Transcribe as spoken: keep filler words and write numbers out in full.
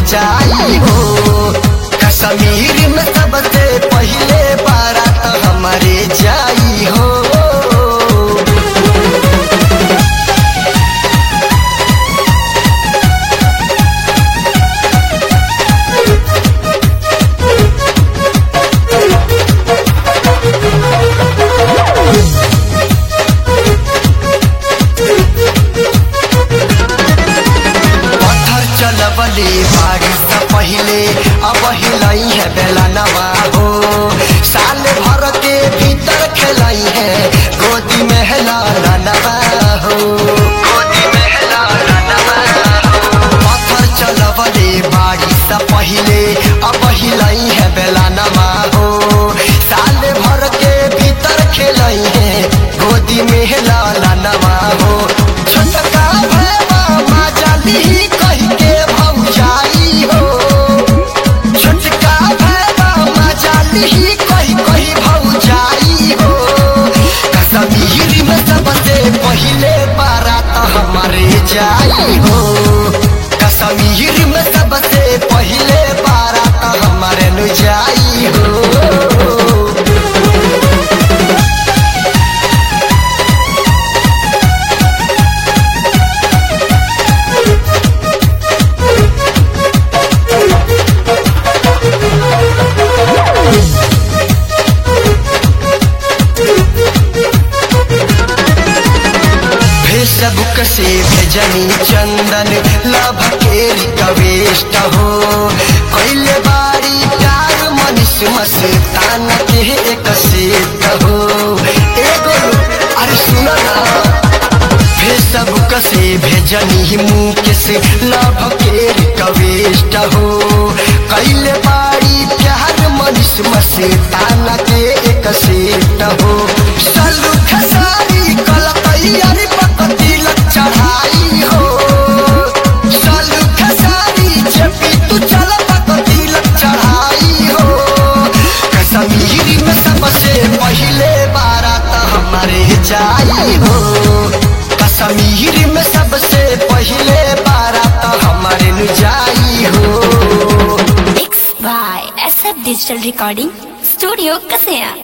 जाई हो। कश्मीर में सबसे पहले बारात हमारे जाई हो। चलबले बारिश से पहले अब हिलाई है बेला नवा हो। साल भर के भीतर खेलाई है गोदी में हिलाना नवा हो। गोदी में हिलाना नवा हो। पत्थर चलबले बारिश से पहले अब हिलाई है बेला नवा हो। साल भर के भीतर खेलाई है गोदी में हिलाना नवा हो। छोटका भैया माजाली कही के भौजाई हो। छोटका भैया माजाली कही कही भौजाई हो। कश्मीर में सबसे पहले बारात हमारे जाई हो। कश्मीर में सबसे पहले बारात हमारे नु जाई हो। फेसबुक से भेजनी चंदन लभ के रिक्वेस्ट हो। पहले बारी प्यार मनीष मस्तान के एक सेट हो। एगो अरे सुनो ना। फेसबुक से भेजनी मुकेश लभ के रिक्वेस्ट हो। पहले बारी प्यार मनीष मस्तान के एक सेट हो। सलू खसारी कल तैयारी तिलक चढ़ाई हो। सालू खसारी जेपी तू चल तिलक चढ़ाई हो। कश्मीर में सबसे पहले बारात हमारे जाई हो। कश्मीर में सबसे पहले बारात हमारे नु जाई हो। Mixed by S F Digital Recording Studio Kasea।